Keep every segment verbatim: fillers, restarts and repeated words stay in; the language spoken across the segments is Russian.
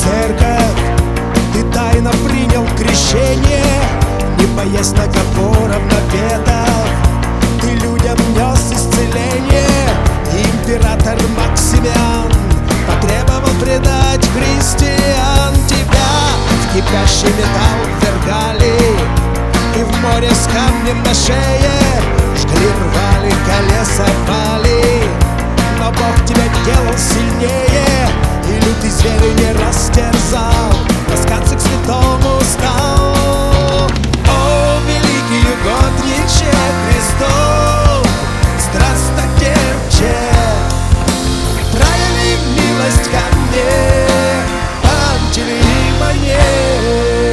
церковь, ты тайно принял крещение, не боясь наговоров, наветов, ты людям нес исцеление. Император Максимиан потребовал предать христиан. Тебя в кипящий металл ввергали, и в море с камнем на шее жгли, рвали, колеса пали. Но Бог тебя делал сильнее, и лютый зверь не растерзал, таскаться к святому стал. О, великий угодниче Христов, страстотерпче, прояви милость ко мне, Пантелей мне.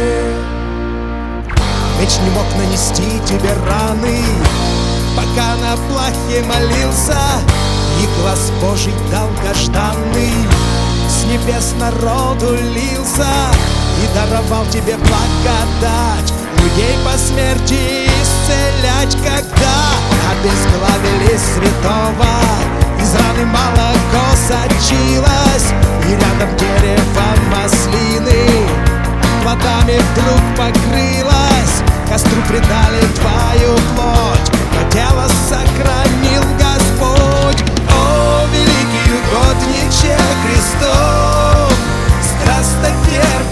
Меч не мог нанести тебе раны, пока на плахе молился, и глаз Божий долгожданный с небес народу лился и даровал тебе благодать людей по смерти исцелять. Когда обезглавили святого, из раны молоко сочилось, и рядом дерево маслины плодами вдруг покрылось. Костру предали твою плоть, но тело сохранил Господь. О, великий угодниче Христов, страстотерпче,